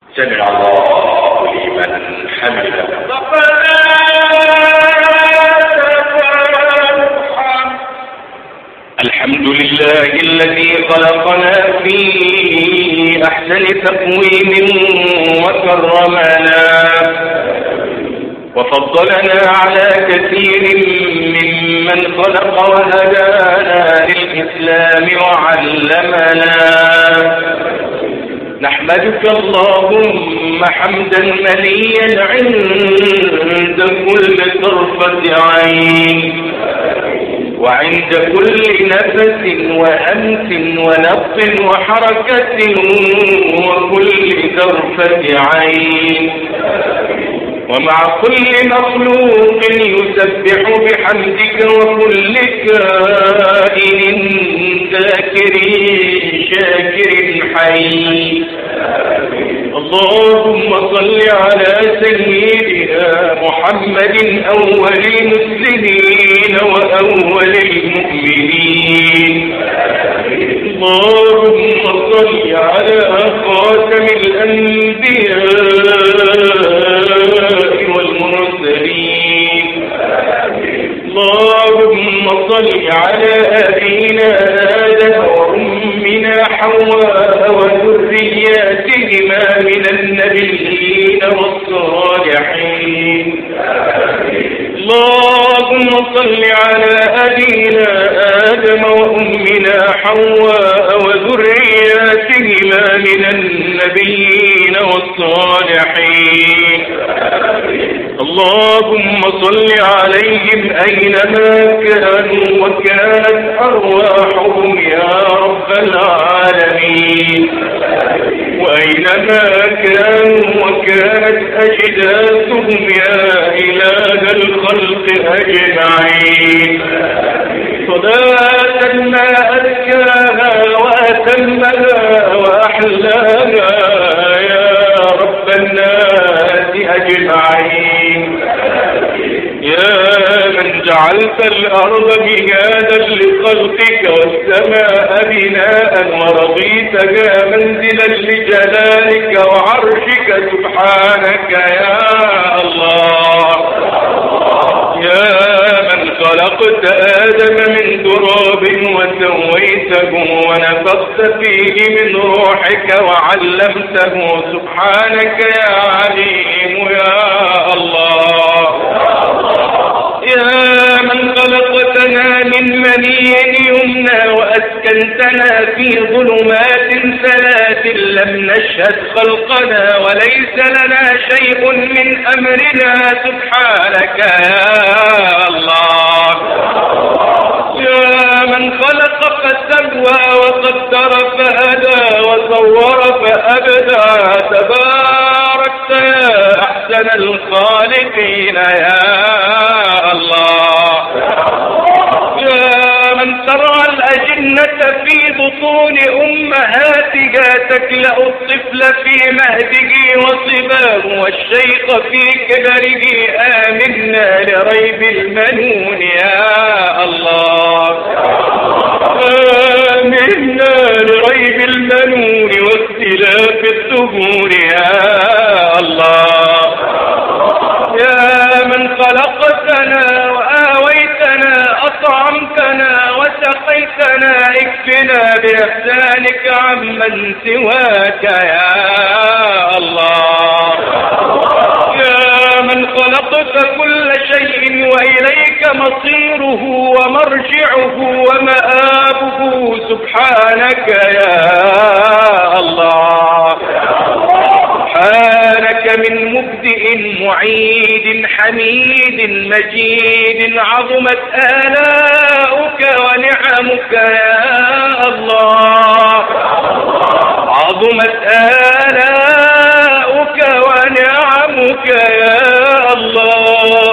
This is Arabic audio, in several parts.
سمع الله لمن حمده. الحمد لله الذي خلقنا في أحسن تقويم وكرمنا وفضلنا على كثير ممن خلق وهدانا للإسلام وعلمنا. نحمدك اللهم حمدا مليا عند كل طرفة عين وعند كل نفس وهمس ونفس وحركة وكل طرفة عين ومع كل مخلوق يسبح بحمدك وكل كائن ذاكر شاكر حي. اللهم صل على سيدنا محمد أول المسلمين وأول المؤمنين. اللهم صل على خاتم الأنبياء والمرسلين. اللهم صل على أبينا آدم وأمنا حواء وذرياتهما من النبيين والصالحين. اللهم صل على أبينا آدم وأمنا حواء وذرياتهما من النبيين والصالحين. اللهم صل عليهم أينما كانوا وكانت أرواحهم يا رب العالمين وأينما كانوا وكانت أجداثهم يا إله الخلق أجمعين. صلاة ما أزكاها وأتمها وأحلاها يا رب الناس أجمعين. يا من جعلت الأرض مهادا لخلقك والسماء بناء ورضيتها منزلا لجلالك وعرشك سبحانك يا الله. يا من خلقت آدم من تراب وسويته ونفخت فيه من روحك وعلمته سبحانك يا عليم يا الله. يا من خلقتنا من مني يمنى وأسكنتنا في ظلمات ثلاث لم نشهد خلقنا وليس لنا شيء من أمرنا سبحانك يا الله. يا من خلق فسوى وقدر فهدى وصور فأبدع تباركت يا أحسن الخالقين يا الله. يا من ترعى الأجنة في بطون أمهاتها تكلأ الطفل في مهده وصباه والشيخ في كبره آمنا لريب المنون يا الله. آمنا لريب المنون واختلاف الدهور يا الله. يا من خلقتنا وآويتنا أطعمتنا وسقيتنا اكفنا بإحسانك عمن سواك يا الله. يا من خلقت كل شيء وإليك مصيره ومرجعه ومآبه سبحانك يا الله. سبحانك من مبدئ معيد حميد مجيد عظمت آلاؤك ونعمك يا الله. عظمت آلاؤك ونعمك يا الله.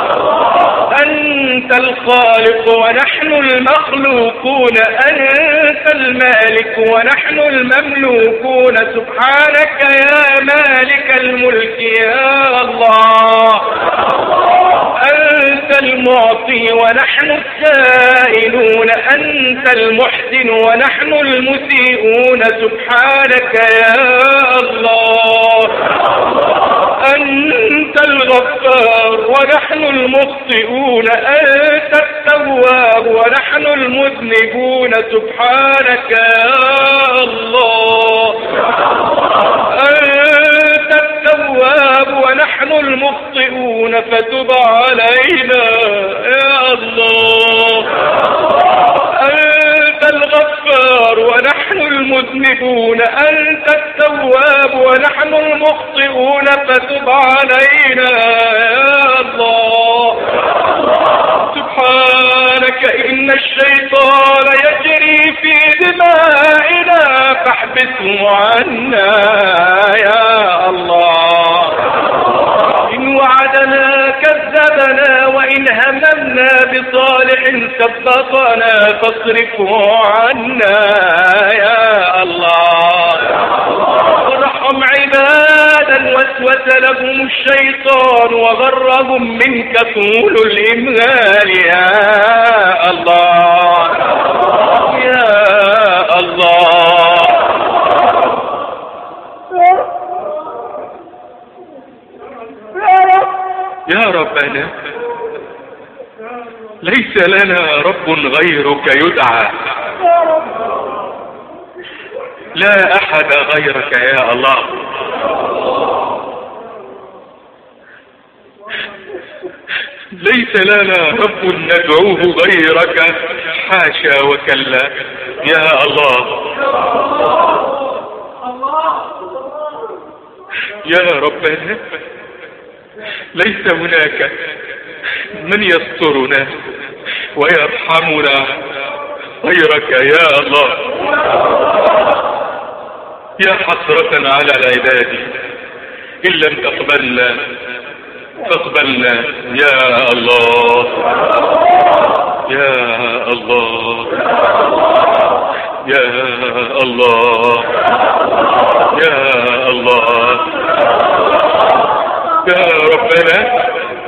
أنت الخالق ونحن المخلوقون أنت المالك ونحن المملوكون سبحانك يا مالك الملك يا الله. أنت المعطي ونحن السائلون أنت المحسن ونحن المسيئون سبحانك يا الله. ونحن المخطئون أنت التواب ونحن المذنبون سبحانك يا الله. أنت التواب ونحن المخطئون فتب علينا يا الله. أنت الغفار ونحن المذنبون أنت التواب ونحن المخطئون فتب علينا يا الله. سبحانك إن الشيطان يجري في دمائنا فاحبسه عنا يا الله. إن وعدنا كذبنا وإن هممنا بصالح سبقنا فاصرفه عنا يا الله. وارحم عبادا وسوس لهم الشيطان وغرهم منك طول الإمهال يا الله يا الله. يا ربنا ليس لنا رب غيرك يدعى، لا أحد غيرك يا الله. ليس لنا رب ندعوه غيرك حاشا وكلا يا الله. يا ربنا ليس هناك من يسترنا ويرحمنا غيرك يا الله. يا حسرة على العباد إن لم تقبلنا فاقبلنا يا الله يا الله يا الله يا الله. يا ربنا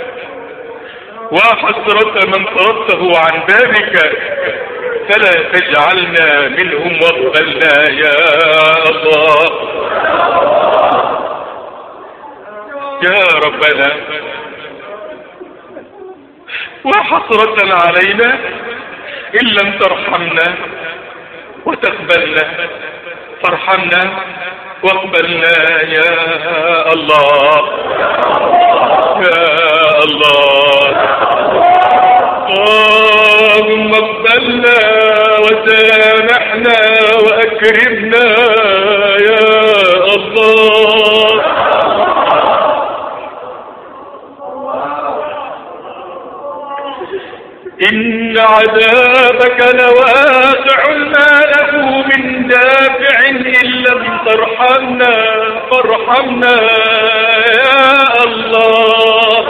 وحسرة من طردته عن بابك فلا تجعلنا منهم واقبلنا يا الله يا ربنا. وحسرة علينا إن لم ترحمنا وتقبلنا فارحمنا واقبلنا يا الله يا الله. اللهم اقبلنا وسامحنا وأكرمنا يا الله. إن عذابك لواقع ما له من دافع إن لم ترحمنا فارحمنا يا الله.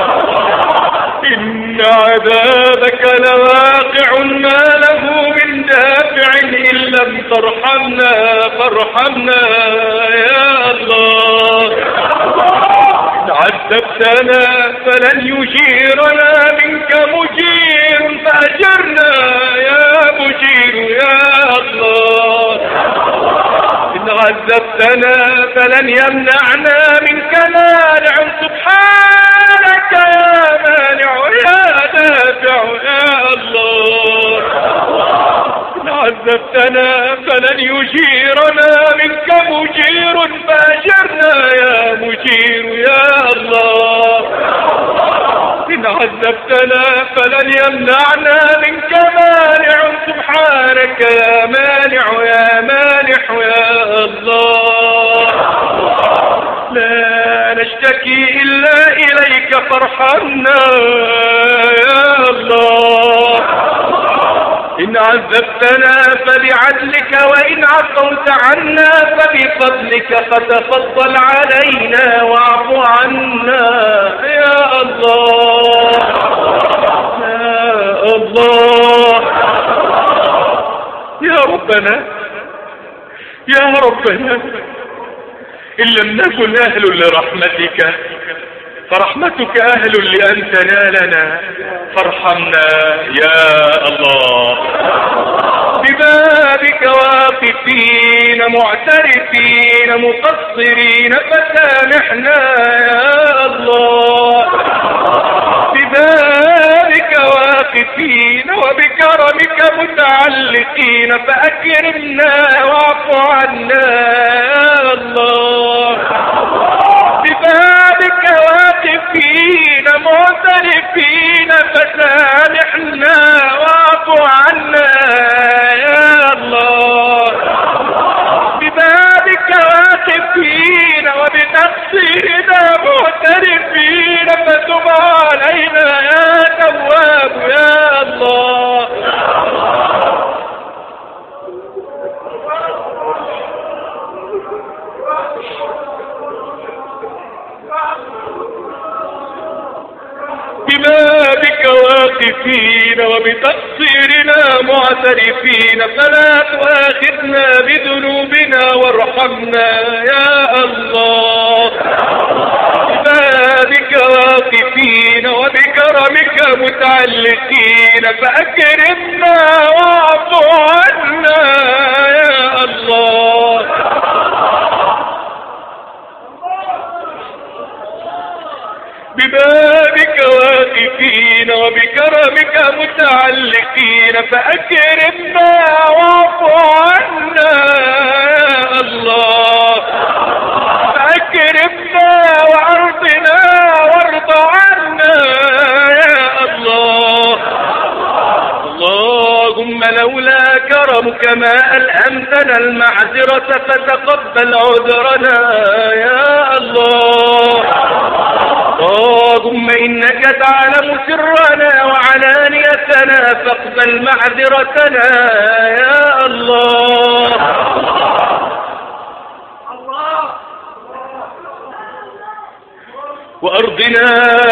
إن عذابك لواقع ما له من دافع إن لم ترحمنا فارحمنا يا الله. إن عذبتنا فلن يجيرنا منك مجير فأجرنا يا مجير يا الله. إن عذبتنا فلن يمنعنا منك مانع سبحانك يا مانع يا دافع يا الله. إن عذبتنا فلن يجيرنا منك مجير فأجرنا يا مجير يا الله. إن عذبتنا فلن يمنعنا منك مانع سبحانك يا مانع يا مانح يا الله. لا نشتكي إلا إليك فارحمنا يا الله. إن عذبتنا فبعدلك وإن عفوت عنا فبفضلك فتفضل علينا واعف عنا يا الله يا الله. يا ربنا يا ربنا إن لم نكن أهل لرحمتك فرحمتك أهل لأن تنالنا فارحمنا يا الله. ببابك واقفين معترفين مقصرين فسامحنا يا الله. واقفين وبكرمك متعلقين فأكرمنا واعف عنا يا الله. ببابك واقفين معترفين فسامحنا واعف عنا يا الله. ببابك واقفين وبتقصيرنا معترفين فتب علينا يا تواب يا الله. ببابك واقفين وبتقصيرنا معترفين فلا تؤاخذنا بذنوبنا وارحمنا يا الله. ببابك واقفين وبكرمك متعلقين فأكرمنا واعف عنا يا الله. ببابك واقفين وبكرمك متعلقين فأكرمنا واعف عنا يا الله. فأكرمنا وأرضنا وارض عنا يا الله. اللهم لولا كرمك ما ألهمتنا المعذرة فتقبل عذرنا يا الله. اللهم إنك تعلم سرنا وعلانيتنا فاقبل معذرتنا يا الله. وأرضنا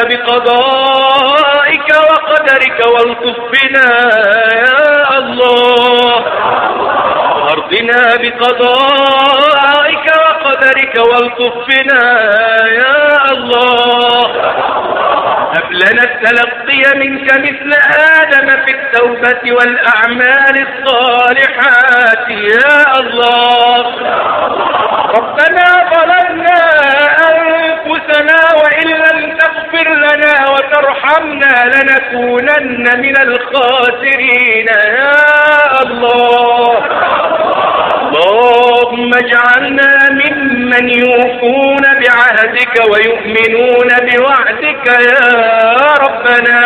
بقضائك وقدرك والطف بنا يا الله. وأرضنا بقضائك وقدرك والطف بنا يا الله. هب لنا التلقي منك مثل آدم في التوبة والأعمال الصالحات يا الله. ربنا ظلمنا أنفسنا وإن لم تغفر لنا وترحمنا لنكونن من الخاسرين يا الله. اللهم اجعلنا ممن يوفون بعهدك ويؤمنون بوعدك يا ربنا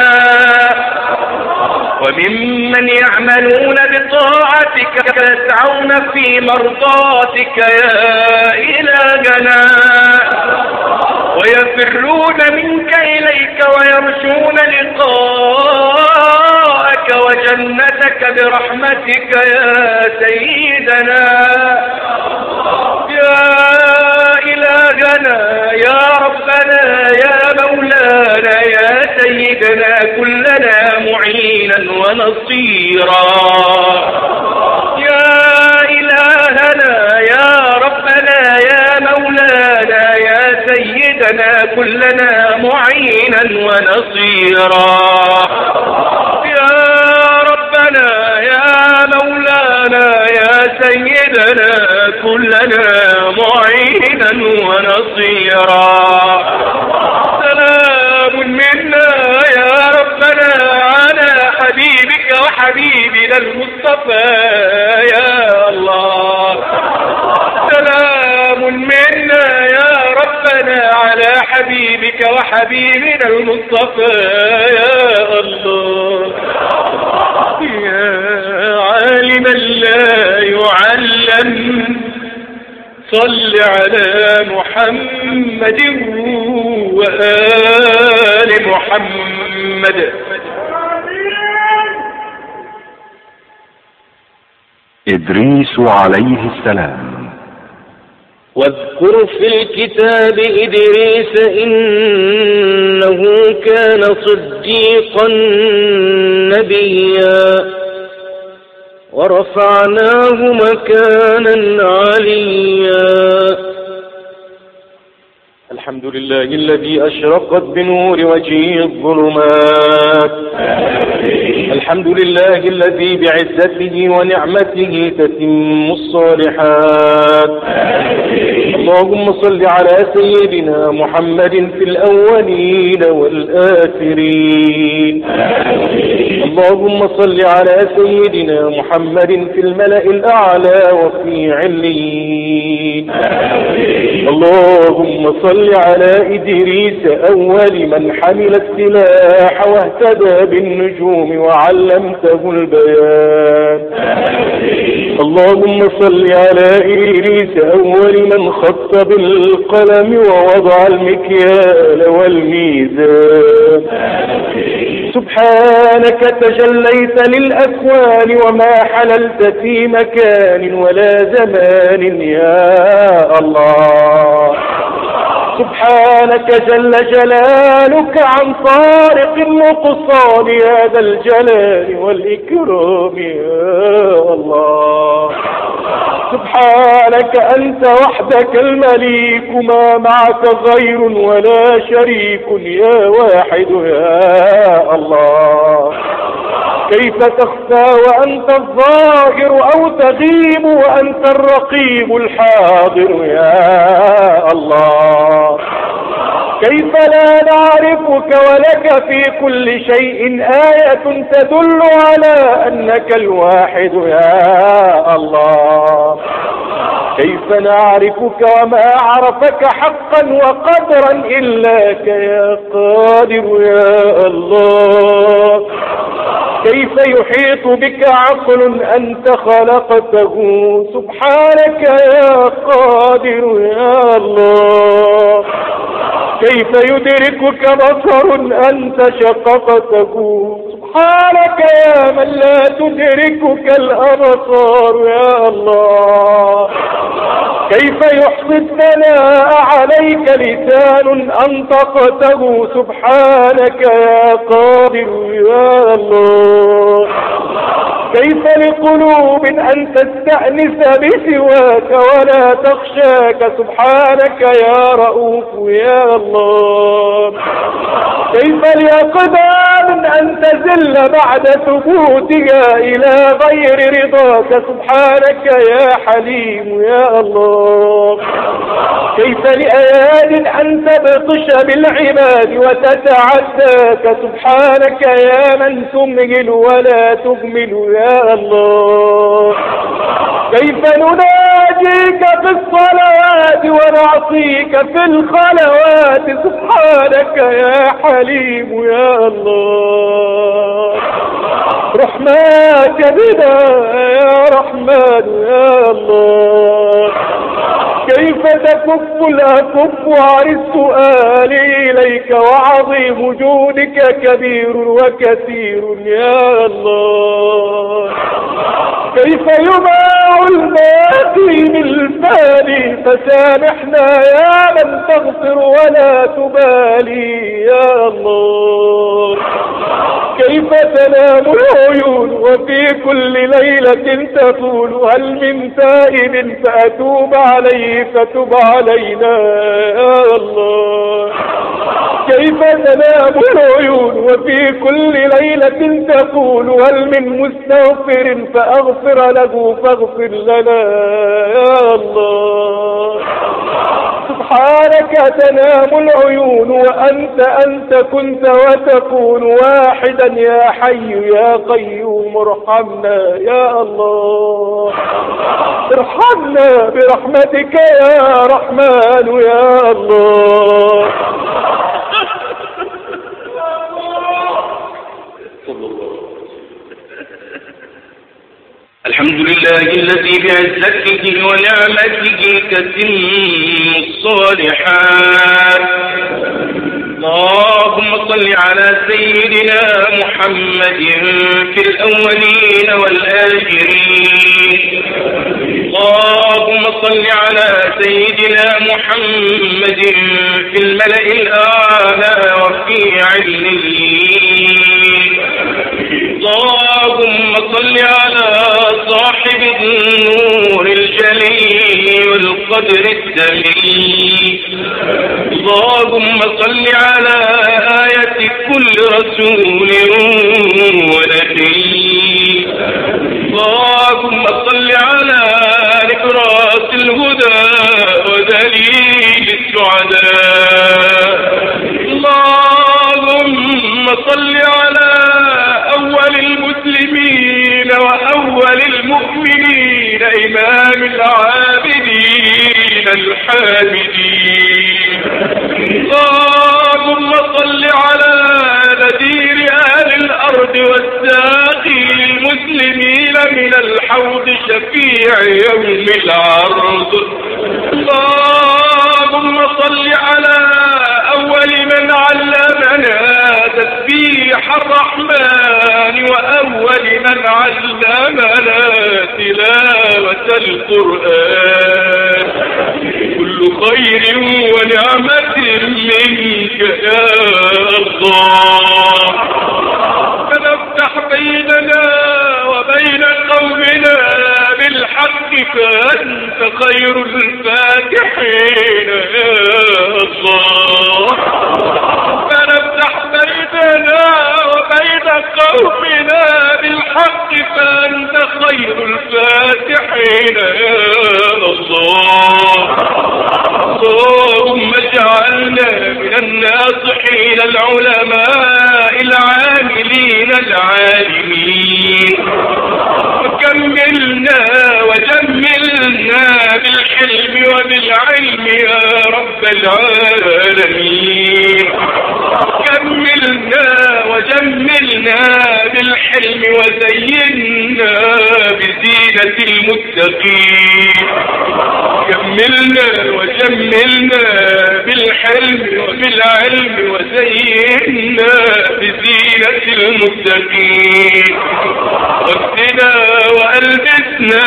وممن يعملون بطاعتك يسعون في مرضاتك يا إلهنا ويفرون منك إليك ويرجون لقاءك وجنتك برحمتك يا سيدنا يا إلهنا يا ربنا يا مولانا يا سيدنا كلنا معينا ونصيرا. يا إلهنا يا ربنا يا مولانا يا سيدنا كلنا معينا ونصيرا. يا ربنا يا مولانا يا سيدنا كلنا معينا ونصيرا. سلام منا يا ربنا على حبيبك وحبيبنا المصطفى يا الله. سلام منا يا ربنا على حبيبك وحبيبنا المصطفى يا الله. يا عالما لا يعلم صل على محمد وآل محمد. إدريس عليه السلام. واذكر في الكتاب إدريس إنه كان صديقا نبيا ورفعناه مكانا عليا. الحمد لله الذي أشرقت بنور وجهه الظلمات. الحمد لله الذي بعزته ونعمته تتم الصالحات. اللهم صل على سيدنا محمد في الأولين والآخرين. اللهم صل على سيدنا محمد في الملأ الأعلى وفي عليين. اللهم صل على إدريس أول من حمل السلاح واهتدى بالنجوم وعلمته البيان. اللهم صل على إدريس أول من خط بالقلم ووضع المكيال والميزان. سبحانك تجليت للأكوان وما حللت في مكان ولا زمان يا الله. سبحانك جل جلالك عن طارق النقصان يا ذا الجلال والإكرام يا الله. سبحانك أنت وحدك المليك ما معك غير ولا شريك يا واحد يا الله. كيف تخفى وأنت الظاهر أو تغيب وأنت الرقيب الحاضر يا الله. كيف لا نعرفك ولك في كل شيء آية تدل على أنك الواحد يا الله. كيف نعرفك وما عرفك حقا وقدرا إلاك يا قادر يا الله. كيف يحيط بك عقل أنت خلقته سبحانك يا قادر يا الله. كيف يدركك بصر أنت شققته سبحانك يا من لا تدركك الأبصار يا الله. كيف يحصي الثناء عليك لسان أنطقته سبحانك يا قادر يا الله. كيف لقلوب أن تستأنس بسواك ولا تخشاك سبحانك يا رؤوف يا الله. كيف لأقدام أن تزل بعد ثبوتها إلى غير رضاك سبحانك يا حليم يا الله. كيف لأياد أن تبطش بالعباد وتتعداك سبحانك يا من تمهل ولا تهمل يا الله. كيف نناجيك في الصلوات ونعصيك في الخلوات سبحانك يا حليم يا الله. رحماك بنا يا رحمن يا الله. كيف تكف الأكف عن السؤال إليك وعظيم جودك كبير وكثير يا الله. كيف يباع الباقي بالفاني فسامحنا يا من تغفر ولا تبالي يا الله. كيف تنام العيون وفي كل ليلة تقول هل من تائب فأتوب عليه فتب علينا يا الله. كيف تنام العيون وفي كل ليلة تقول هل من مستغفر فأغفر له فاغفر لنا يا الله. سبحانك تنام العيون وأنت كنت وتكون واحدا يا حي يا قيوم ارحمنا يا الله. ارحمنا برحمتك يا رحمن يا الله. الحمد لله الذي بعزته ونعمته تتم الصالحات. اللهم صل على سيدنا محمد في الأولين والآخرين. اللهم صل على سيدنا محمد في الملأ الأعلى وفي عليين. اللهم صل على صاحب النور الجليل والقدر السميع. اللهم صل على آية كل رسول ونبي. اللهم صل على نبراس الهدى ودليل السعداء. اللهم صل على أول المسلمين وأول المؤمنين إمام العابدين الحامدين. اللهم صل على نذير أهل الأرض والساقي المسلمين من الحوض شفيع يوم العرض. اللهم صل على أول من علمنا تسبيح الرحمن وأول من علمنا تلاوة القرآن. كل خير ونعمة منك يا الله. فنفتح بيننا وبين قومنا بالحق فأنت خير الفاتحين يا الله. فنفتح بيننا وبين قومنا بالحق فأنت خير الفاتحين يا الله. اللهم اجعلنا من الناصحين العلماء العاملين العالمين. وكملنا وجملنا بالحلم وبالعلم يا رب العالمين. كملنا وجملنا بالحلم وزينا بزينة المتقين. كملنا وجملنا بالحلم وبالعلم وزينا بزينة المتقين. واغسنا وألبسنا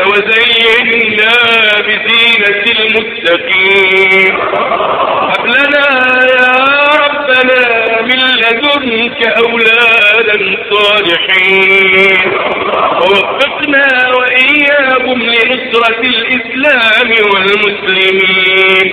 وزينا بزينة المتقين. هب لنا يا ربنا من لدنك أولادا صالحين. ووفقنا وإياهم لنصرة الإسلام والمسلمين.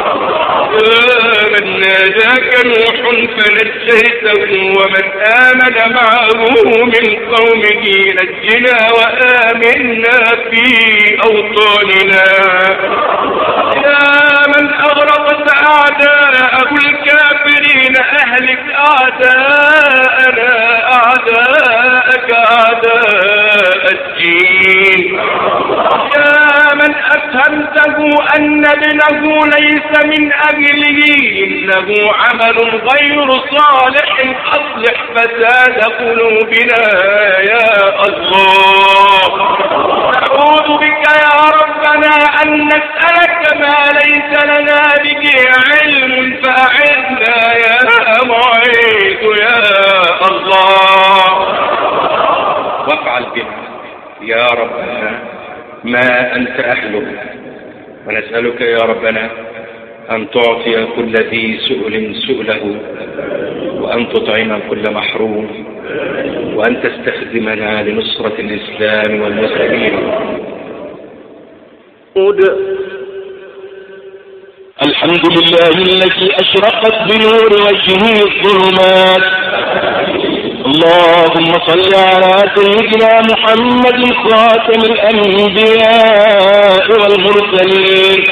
يا من ناداك نوح فنجيته ومن آمن معه من قومه نجنا وآمنا في أوطاننا. يا من أغرقت أعداء الكافرين أهلك أعداءنا أعداءك أعداء الدين. يا من أفهمته أن ابنه ليس من أهله إنه عمل غير صالح أصلح فساد قلوبنا يا الله. نعوذ بك يا ربنا أن نسألك ما ليس لنا به علم فأعذنا يا معيد يا الله. وافعل بنا يا ربنا ما أنت أهله. ونسألك يا ربنا أن تعطي كل ذي سؤل سؤله وأن تطعم كل محروم وأن تستخدمنا لنصرة الإسلام والمسلمين. الحمد لله الذي أشرقت بنور وجهه الظلمات. اللهم صل على سيدنا محمد خاتم الأنبياء والمرسلين.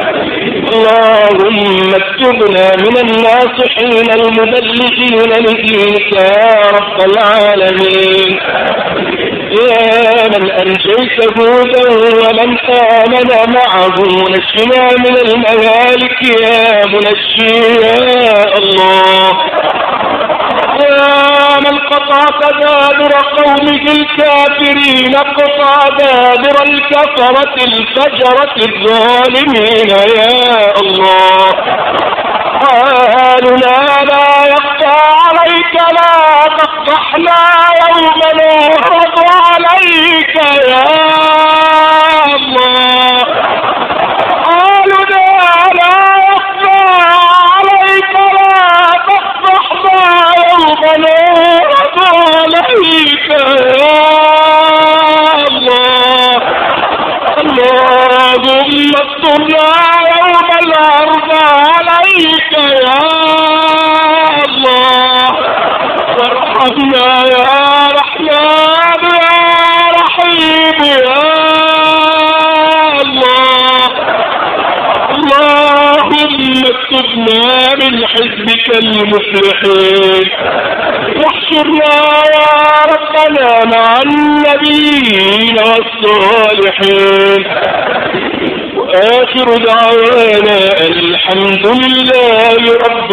اللهم اكتبنا من الناصحين المبلغين لدينك يا رب العالمين. يا من أنجيت هودا ومن آمن معه نجنا من المهالك يا منجي يا الله. يا من قطعت دابر قومه الكافرين قطع دابر الكفرة الفجرة الظالمين يا الله. حالنا لا يخفى عليك لا تفضحنا يوم نعرض عليك يا الله. حالنا لا يخفى عليك لا تفضحنا يوم نعرض عليك يا الله. اللهم استرنا يوم العرض عليك يا الله. وارحمنا يا رحمن يا رحيم يا الله. اللهم واكتبنا من حزبك المفلحين، واحشرنا يا ربنا مع النبيين والصالحين، وآخر دعوانا الحمد لله رب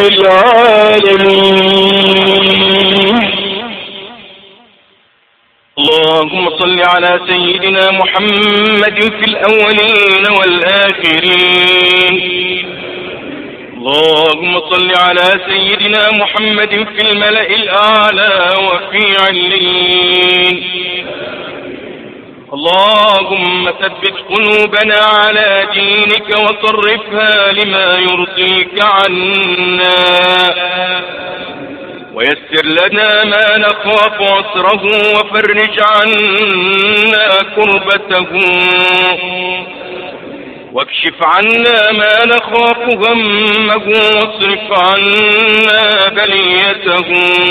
العالمين. اللهم صل على سيدنا محمد في الأولين والآخرين. اللهم صل على سيدنا محمد في الملأ الأعلى وفي عليين. اللهم ثبت قلوبنا على دينك وصرفها لما يرضيك عنا، ويسر لنا ما نخاف عسره وفرج عنا كربته، واكشف عنا ما نخاف همه واصرف عنا بليته.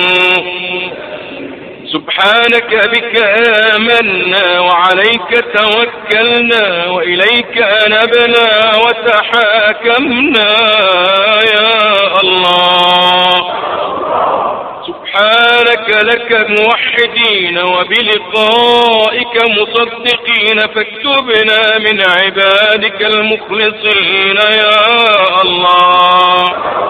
سبحانك بك آمنا وعليك توكلنا وإليك أنبنا وتحاكمنا يا الله. سبحانك لك موحدين وبلقائك مصدقين، فاكتبنا من عبادك المخلصين يا الله.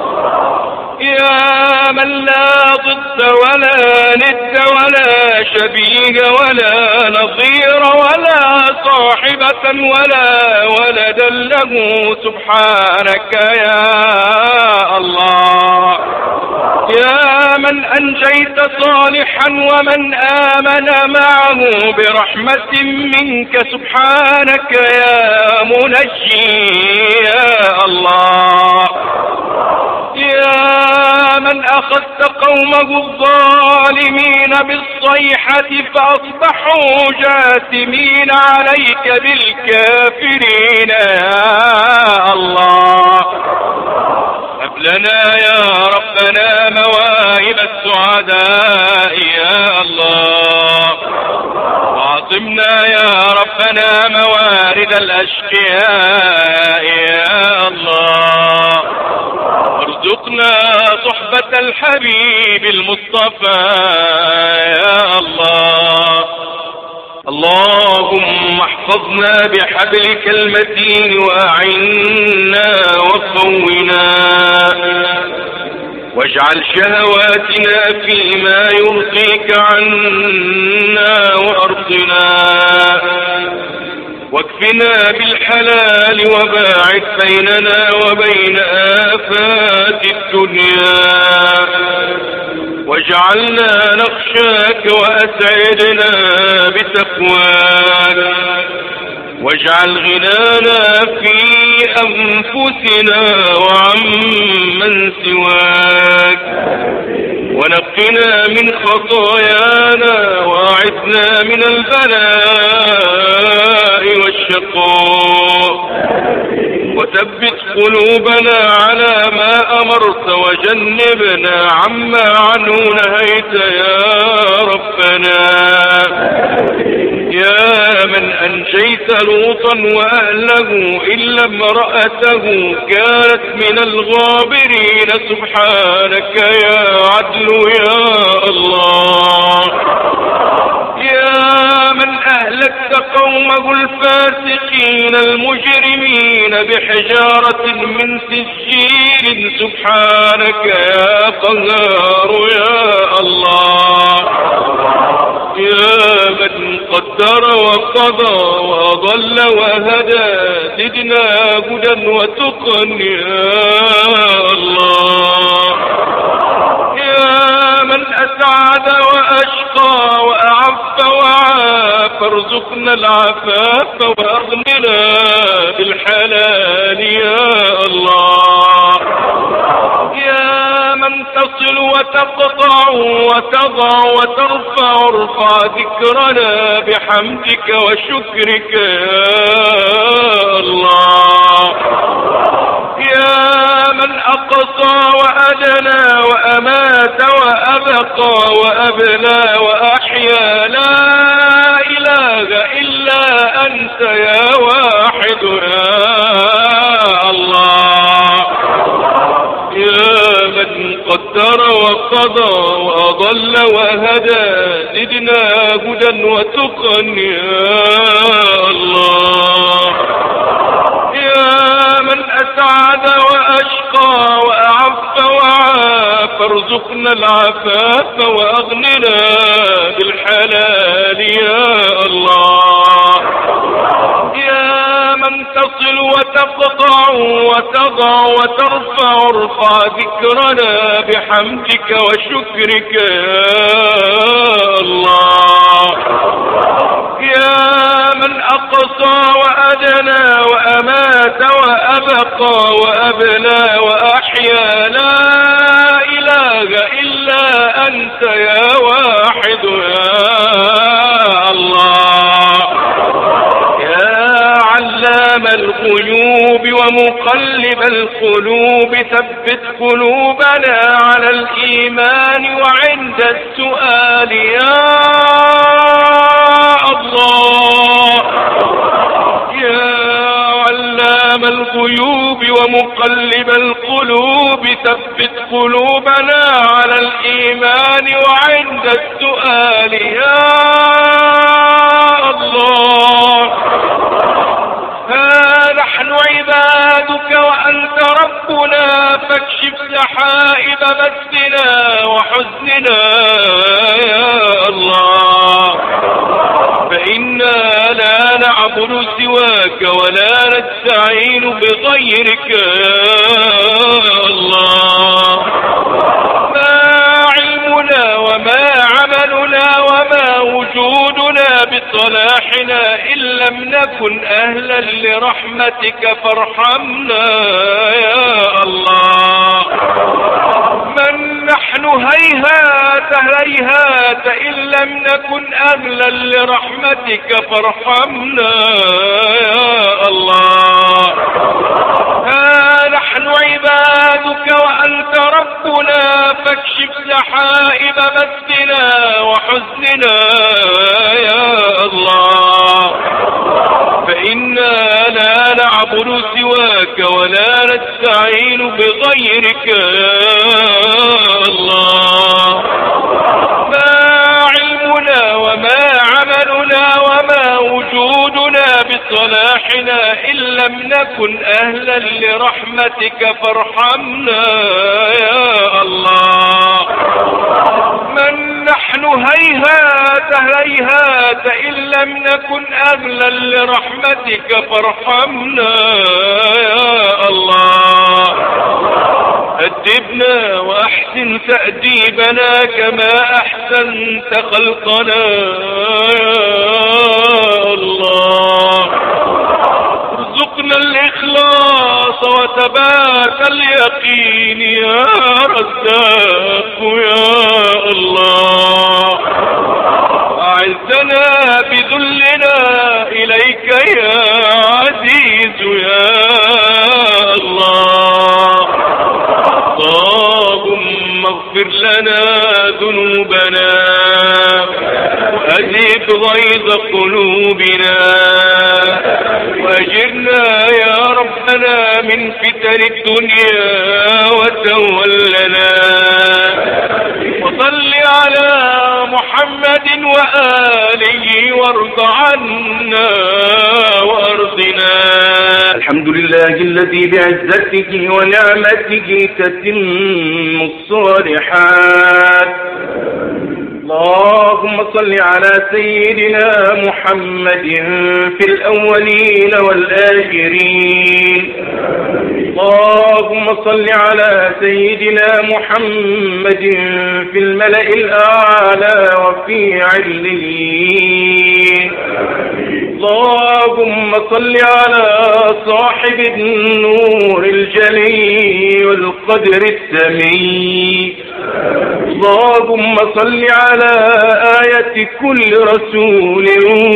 يا من لا ضد ولا ند ولا شبيه ولا نظير ولا صاحبة ولا ولدا له، سبحانك يا الله. يا من أنجيت صالحا ومن آمن معه برحمة منك، سبحانك يا منجي يا الله. يا من أخذت قومه الظالمين بالصيحة فأصبحوا جاثمين عليك بالكافرين يا الله. هب لنا يا ربنا مواهب السعداء يا الله، واعطمنا يا ربنا موارد الأشقياء يا الله، وارزقنا صحبة الحبيب المصطفى يا الله. اللهم احفظنا بحبلك المتين وأعنا وقونا، واجعل شهواتنا فيما يرضيك عنا وأرضنا، واكفنا بالحلال وباعد بيننا وبين آفات الدنيا، واجعلنا نخشاك وأسعدنا بتقواك، واجعل غنانا في أنفسنا وعمن سواك، ونقنا من خطايانا وأعذنا من البلاء والشقاء، وثبت قلوبنا على ما أمرت وجنبنا عما عنه نهيت يا ربنا. يا من أنجيت لوطا وأهله إلا امرأته كانت من الغابرين، سبحانك يا عدل يا الله. يا من أهلكت قومه الفاسقين المجرمين بحجارة من سجيل، سبحانك يا قهار يا الله. يا من قدر وقضى وأضل وهدى، زدنا هدى وتقى يا الله. يا من أسعد وأشقى وأعف وعاف، ارزقنا العفاف وأغننا بالحلال يا الله. يا من تصل وتقطع وتضع وترفع، ارفع ذكرنا بحمدك وشكرك يا الله. يا من أقصى وأدنى وأمات وأبقى وأبلى وأحيا، لا إله إلا أنت يا واحد يا الله. قدر وقضى وأضل وهدى زدنا هدى وتقى يا الله. يا من أسعد وأشقى وأعف وعاف ارزقنا العفاف وأغننا بالحلال يا الله. يا من تصل وتقطع وتضع وترفع ارفع ذكرنا بحمدك وشكرك يا الله. يا من أقصى وأدنى وأمات وأبقى وأبلى وأحيا لا إله إلا أنت يا واحد يا الله. يا علام الغيوب ومقلب القلوب ثبت قلوبنا على الإيمان وعند السؤال يا الله. يا علام الغيوب ومقلب القلوب ثبت قلوبنا على الإيمان وعند السؤال يا الله. ها نحن عبادك وأنت ربنا فاكشف سحائب بثنا وحزننا يا الله. فإنا لا نعبد سواك ولا نستعين بغيرك يا الله. ما علمنا وما عملنا وما وجودنا بصلاحنا إن لم نكن أهلا لرحمتك فارحمنا يا الله. من نحن هيهات هيهات إن لم نكن أهلا لرحمتك فارحمنا يا الله. ها نحن عبادك وأنت ربنا فاكشف سحائب بثنا وحزننا يا الله. فإنا لا نعبد سواك ولا نستعين بغيرك يا الله. ما علمنا وما عملنا وما وجودنا بصلاحنا إن لم نكن أهلا لرحمتك فارحمنا يا الله. من نحن هيهات هيهات إن لم نكن أهلا لرحمتك فارحمنا يا الله. أدبنا وأحسن تأديبنا كما أحسنت خلقنا يا الله. ارزقنا الإخلاص وثبات اليقين يا رزاق يا الله. أعزنا بذلنا إليك يا عزيز يا الله. اللهم اغفر لنا ذنوبنا وأذهب غيظ قلوبنا وأجرنا يا ربنا من فتن الدنيا وتولنا. وصل على محمد وآله وارض عنا وأرضنا. الحمد لله الذي بعزته ونعمته تتم الصالحات. اللهم صل على سيدنا محمد في الأولين والآخرين. اللهم صل على سيدنا محمد في الملأ الأعلى وفي عليين. اللهم صل على صاحب النور الجلي والقدر السمي. اللهم صل على آية كل رسول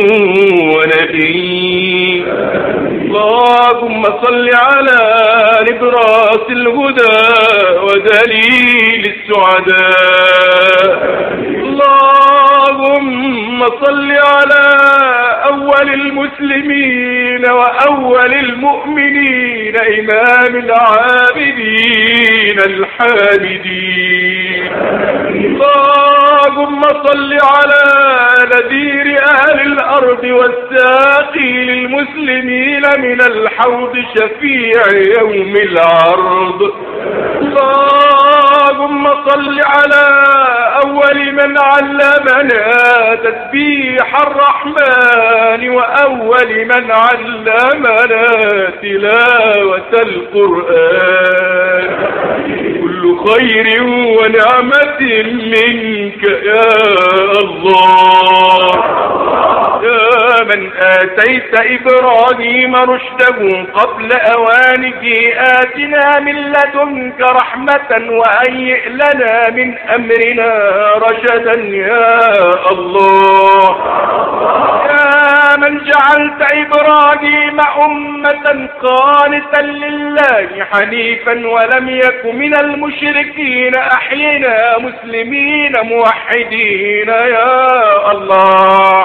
ونبي. اللهم صل على نبراس الهدى ودليل السعداء. اللهم صل على أول المسلمين وأول المؤمنين إمام العابدين من الحامدين. اللهم صل على نذير أهل الأرض والساقي للمسلمين من الحوض شفيع يوم العرض. اللهم صل على أول من علمنا تسبيح الرحمن وأول من علمنا تلاوة القرآن. كل خير ونعمة منك يا الله. يا من آتيت إبراهيم رشده قبل أوانه آتنا من لدنك رحمة وهيئ لنا من أمرنا رشدا يا الله. يا من جعلت إبراهيم أمة قانتا لله حنيفا ولم يك من المشركين أحينا مسلمين موحدين يا الله.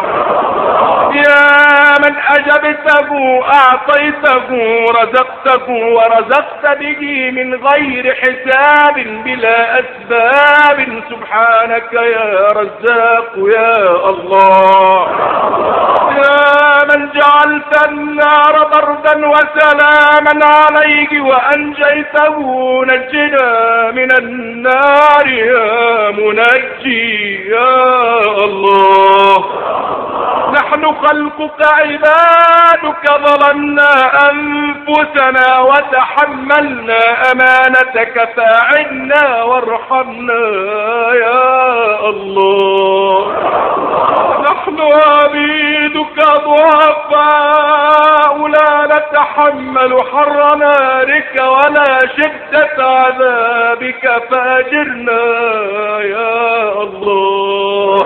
يا من أجبته أعطيته رزقته ورزقت به من غير حساب بلا أسباب سبحانك يا رزاق يا الله. يا من جعلت النار بردا وسلاما عليه وأنجيته نجنا من النار يا منجي يا الله. نحن خلقك عبادك ظلمنا أنفسنا وتحملنا أمانتك فاعنا وارحمنا يا الله. نحن عبيدك ضعفاء لا نتحمل حر نارك ولا شدة عذابك فأجرنا يا الله.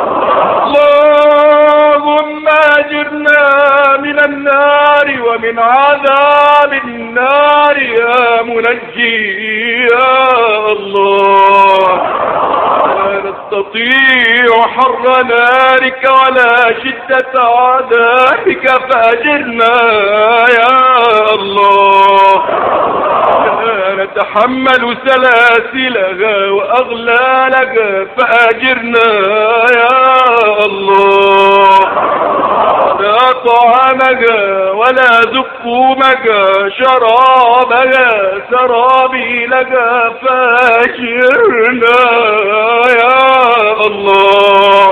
اللهم أجرنا من النار ومن عذاب النار يا منجي يا الله. لا نستطيع حر نارك ولا شدة عذابك فأجرنا يا الله. لا نتحمل سلاسلها وأغلالها فأجرنا يا الله. لا طعامها ولا زقومها شرابها سرابيلها فأجرنا يا الله.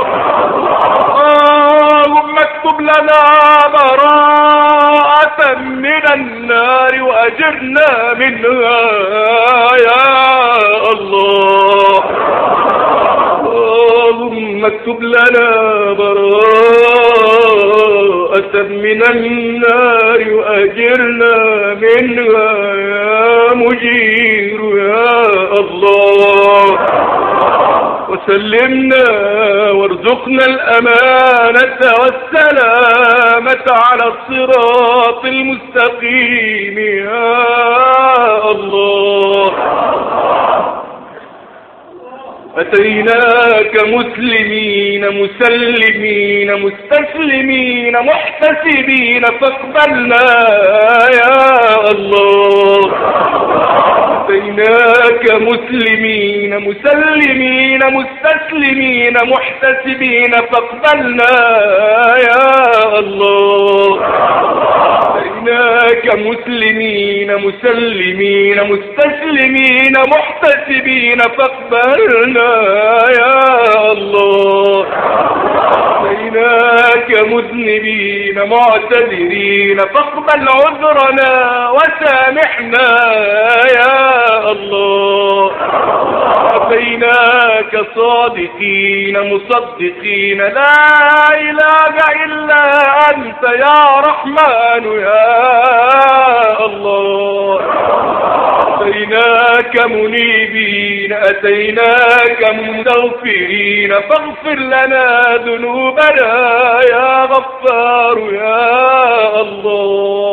اللهم اكتب لنا براءة من النار وأجرنا منها يا الله. اللهم اكتب لنا براءة من النار وأجرنا منها يا مجير يا الله. وسلمنا وارزقنا الأمانة والسلامة على الصراط المستقيم يا الله. أتيناك مسلمين مسلمين مستسلمين محتسبين فاقبلنا يا الله. أتيناك مسلمين مسلمين مستسلمين محتسبين فاقبلنا يا الله. أتيناك مسلمين مسلمين مستسلمين محتسبين فاقبلنا يا الله. أتيناك مذنبين معتذرين فاقبل عذرنا وسامحنا يا الله. أتيناك صادقين مصدقين لا إله إلا أنت يا رحمن يا الله. أتيناك منيبين أتيناك مستغفرين فاغفر لنا ذنوبنا يا غفار يا الله.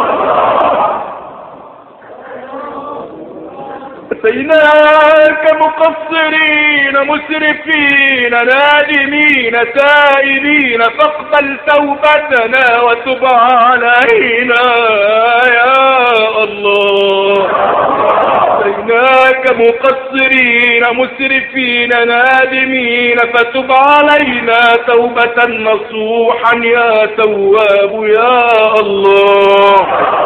أتيناك مقصرين مسرفين نادمين تائبين فاقبل توبتنا وتب علينا يا الله. أتيناك مقصرين مسرفين نادمين فتب علينا توبة نصوحا يا تواب يا الله.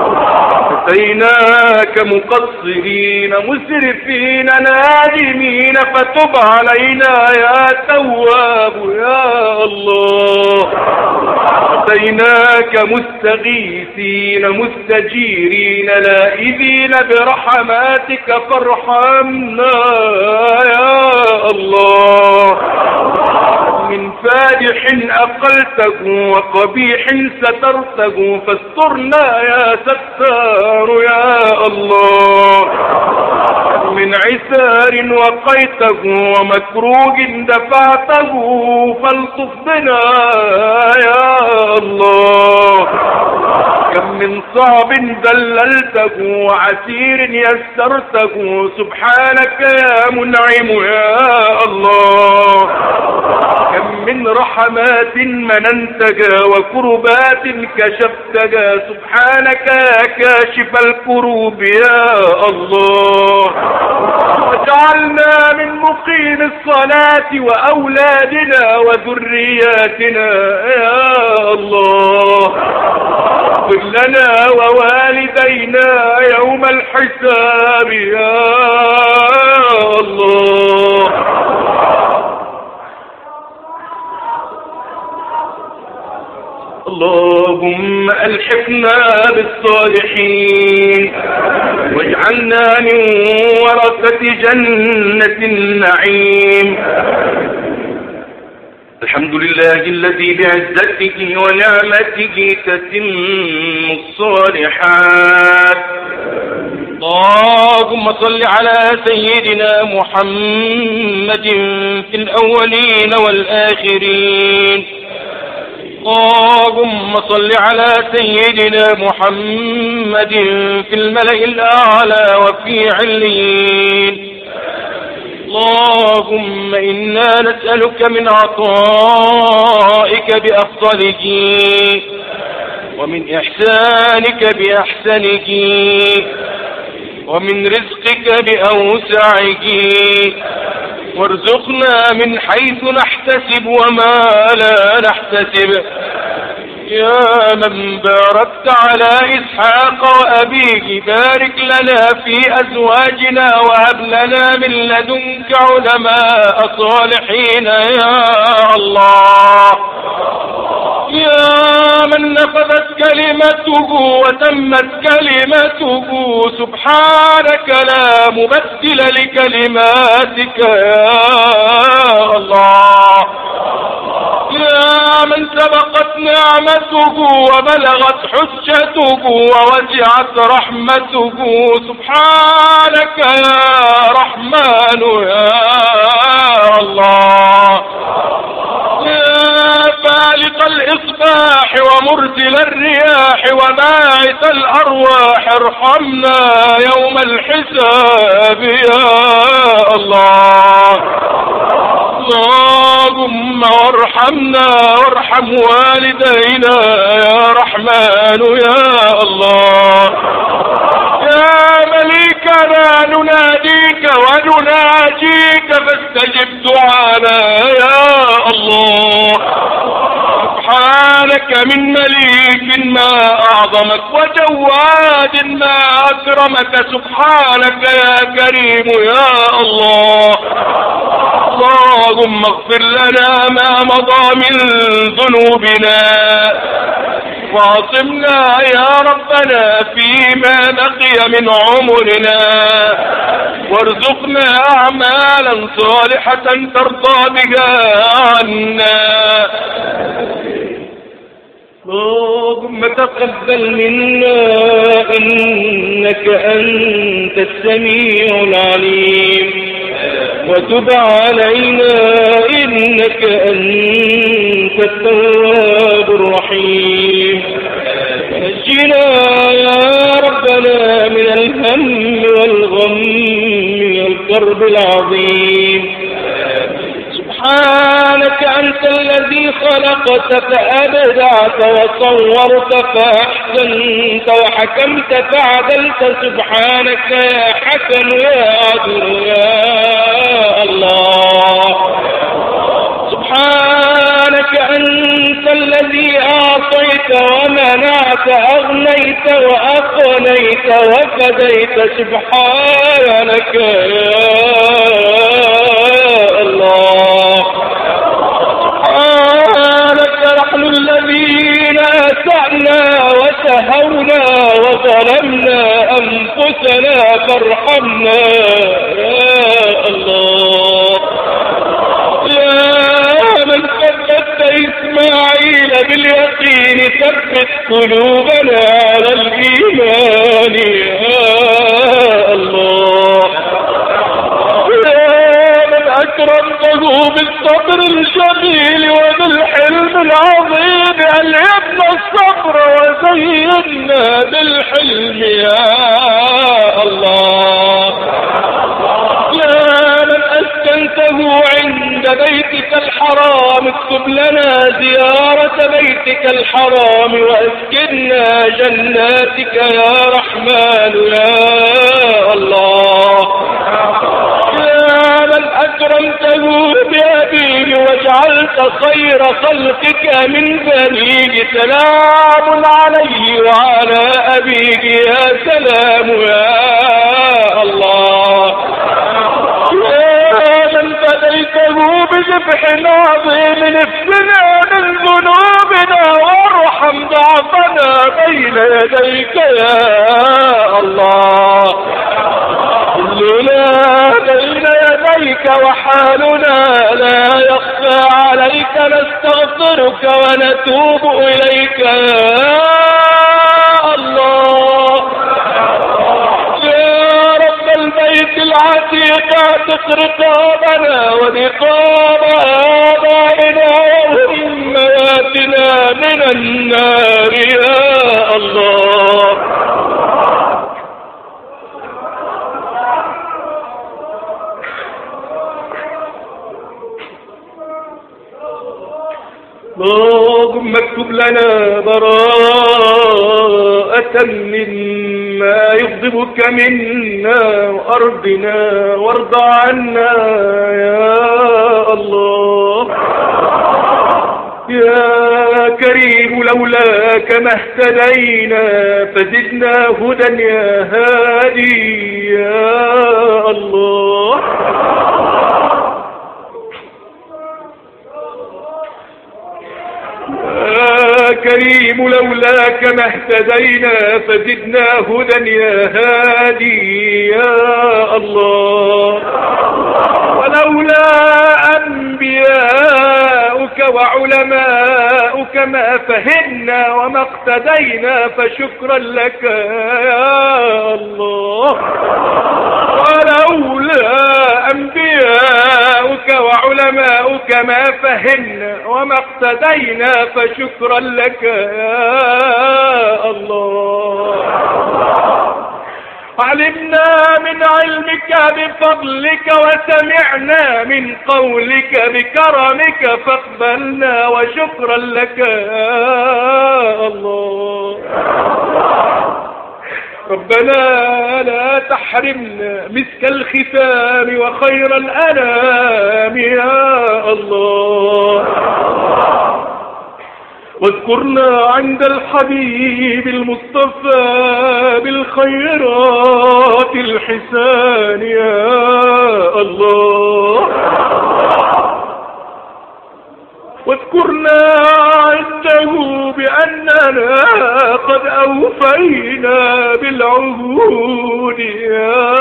أتيناك مقصرين مسرفين نادمين فتب علينا يا تواب يا الله. أتيناك مستغيثين مستجيرين لائذين برحماتك فارحمنا يا الله. من فادح أقلته وقبيح سترته فاسترنا يا ستار يا الله. من عسار وقيته ومكروه دفعته فالطف بنا يا الله. كم من صعب ذللته وعسير يسرته سبحانك يا منعم يا الله. كم من رحمات مننتها وكربات كشفتها سبحانك يا كاشف الكروب يا الله. واجعلنا من مقيم الصلاة وأولادنا وذرياتنا يا الله. اغفر لنا ووالدينا يوم الحساب يا الله. اللهم ألحقنا بالصالحين واجعلنا من ورثة جنة النعيم. الحمد لله الذي بعزته ونعمته تتم الصالحات. اللهم صل على سيدنا محمد في الأولين والآخرين. اللهم صل على سيدنا محمد في الملأ الأعلى وفي عليين. اللهم إنا نسألك من عطائك بأفضله ومن إحسانك بأحسنه ومن رزقك بأوسعه وارزقنا من حيث نحتسب وما لا نحتسب. يا من باركت على إسحاق وأبيه بارك لنا في أزواجنا وهب لنا من لدنك علماء صالحين يا الله. يا من نفذت كلمته وتمت كلمته سبحانك لا مبدل لكلماتك يا الله. يا من سبقت نعمته وبلغت حجته ووسعت رحمته سبحانك يا رحمن يا الله. فالق الإصباح ومرسل الرياح وباعث الأرواح ارحمنا يوم الحساب يا الله. اللهم وارحمنا وارحم والدينا يا رحمن يا الله. يا مليكنا نناديك ونناجيك فاستجب دعانا يا الله. سبحانك من مليك ما أعظمك وجواد ما أكرمك سبحانك يا كريم يا الله. اللهم اغفر لنا ما مضى من ذنوبنا واعصمنا يا ربنا فيما بقي من عمرنا وارزقنا أعمالا صالحة ترضى بها عنا. اللهم تقبل منا إنك أنت السميع العليم وتب علينا إنك أنت التواب الرحيم. نجنا يا ربنا من الهم والغم والكرب العظيم. سبحانك أنت الذي خلقت فأبدعت وصورت فأحسنت وحكمت فعدلت سبحانك يا حكم يا عدل يا الله سبحانك أنت الذي أعطيت ومنعت أغنيت وأقنيت وفديت سبحانك يا الله سبحانك نحن الذين أسأنا وسهونا وظلمنا أنفسنا فارحمنا يا الله من ثبت إسماعيل باليقين ثبت قلوبنا على الإيمان يا الله يا من أكرمته بالصبر الجميل وبالحلم العظيم ألهمنا الصبر وزينا بالحلم يا الله أسكنته عند بيتك الحرام اكتب لنا زيارة بيتك الحرام وأسكننا جناتك يا رحمن يا الله يا من أكرمته بأبيه وجعلت خير خلقك من بنيه سلام عليه وعلى أبيه يا سلام يا الله فديته بذبح عظيم افنا من ذنوبنا وارحم ضعفنا بين يديك يا الله كلنا بين يديك وحالنا لا يخفى عليك نستغفرك ونتوب إليك يا الله البيت العتيق اعتق رقابنا ورقاب آبائنا وأمهاتنا من النار يا الله اللهم اكتب لنا براءة مما يغضبك منا وأرضنا وارض عنا يا الله يا كريم لولاك ما اهتدينا فزدنا هدى يا هادي يا الله يا كريم لولاك ما اهتدينا فزدنا هدى يا هادي يا الله ولولا أنبياؤك وعلماؤك ما فهمنا وما اقتدينا فشكرا لك يا الله ولولا أنبياؤك وعلماؤك ما فهمنا وما اقتدينا فشكرا لك يا الله علمنا من علمك بفضلك وسمعنا من قولك بكرمك فاقبلنا وشكرا لك يا الله ربنا لا تحرمنا مسك الختام وخير الأنام يا الله واذكرنا عند الحبيب المصطفى بالخيرات الحسان يا الله واذكرنا عنده بأننا قد أوفينا بالعهود يا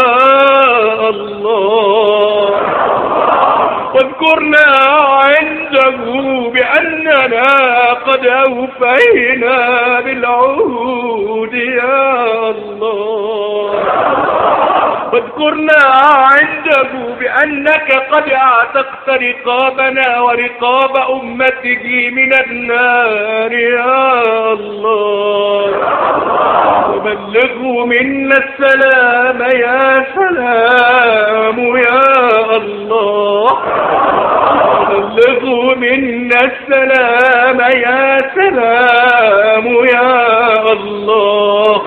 الله واذكرنا عنده بأننا قد أوفينا بالعهود يا الله واذكرنا عنده بأنك قد اعتقت رقابنا ورقاب أمته من النار يا الله وبلغوا منا السلام يا سلام يا الله بلغوا منا السلام يا سلام يا الله،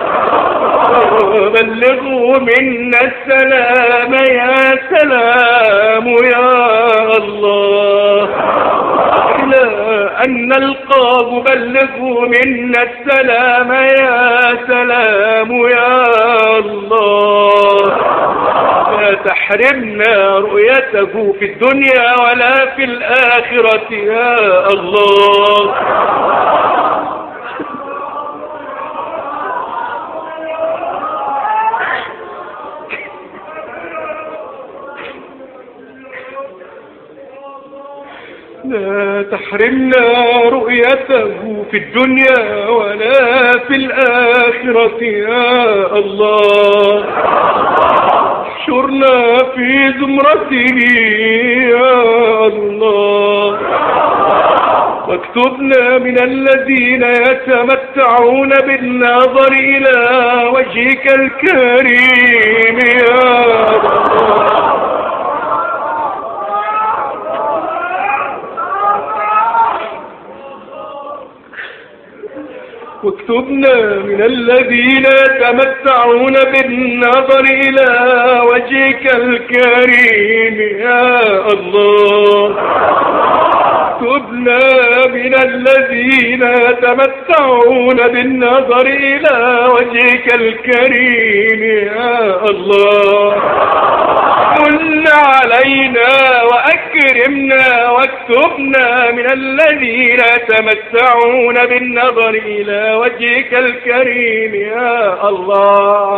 بلغوا منا السلام يا سلام يا الله، إلى أن نلقاه بلغوا منا السلام يا سلام يا الله، لا تحرمنا رؤيته في الدنيا ولا في الآخرة يا الله. لا تحرمنا رؤيته في الدنيا ولا في الآخرة يا الله، احشرنا في زمرته يا الله، واكتبنا من الذين يتمتعون بالنظر إلى وجهك الكريم يا الله. واكتبنا من الذين يتمتعون بالنظر إلى وجهك الكريم يا الله، اكتبنا من الذين يتمتعون بالنظر إلى وجهك الكريم يا الله، من علينا وأكرمنا واكتبنا من الذين يتمتعون بالنظر إلى وجهك الكريم يا الله.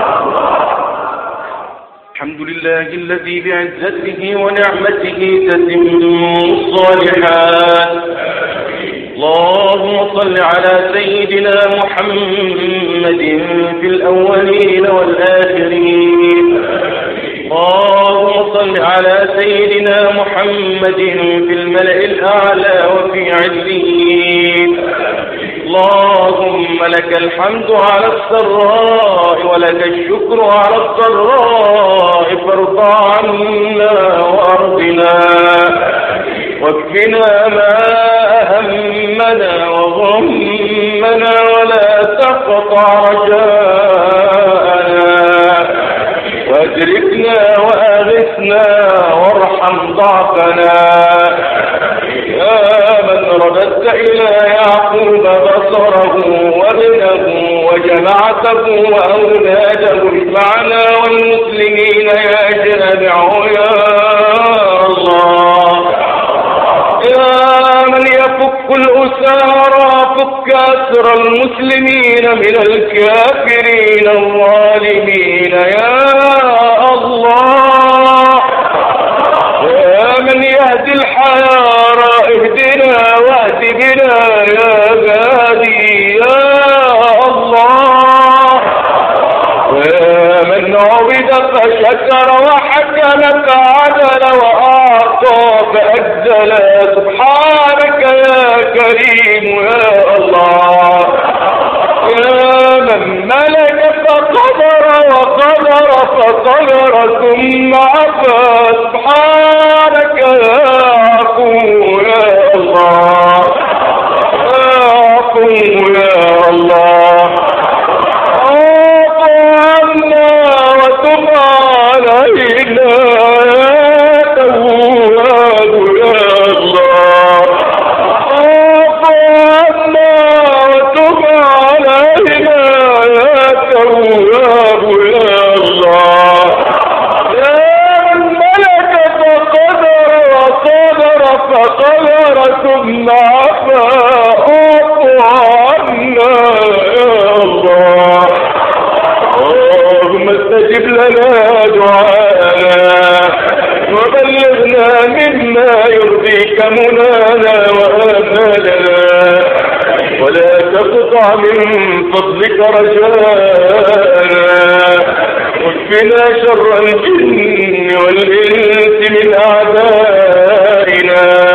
الحمد لله الذي بعزته ونعمته تتم الصالحات. اللهم صل على سيدنا محمد في الأولين والآخرين. اللهم صل على سيدنا محمد في الملأ الأعلى وفي عليين. اللهم لك الحمد على السراء ولك الشكر على الضراء، فارض عنا وارضنا واكفنا ما أهمنا وغمنا ولا تقطع رجاءنا، وادركنا وأغثنا وارحم ضعفنا. يا من رددت إلى يعقوب بصره وابنه وجمعته وأولاده اجمعنا والمسلمين يا جامع يا الله. يا من يفك الأسارى فك أسر المسلمين من الكافرين الظالمين يا الله. يا من يهدي الحيارى اهدنا واهد بنا يا هادي يا الله. يا من عبد فشكر وحكمك عدل وأعطى فأجزل، سبحانك يا كريم يا الله. يا من ملك فقدر وقدر فقدر ثم عفا، سبحانك يا عفو يا الله. يا عفو يا الله، عف عنا وتب علينا يا تواب يا الله. عف عنا وتب علينا يا تواب يا الله. يا من ملك فقدر وقدر فقدر ثم عفا، عف عنا يا الله. اللهم استجب لنا دعاءنا وبلغنا مما يرضيك منانا وآمالنا، ولا تقطع من فضلك رجاءنا، واكفنا شر الجن والإنس من أعدائنا.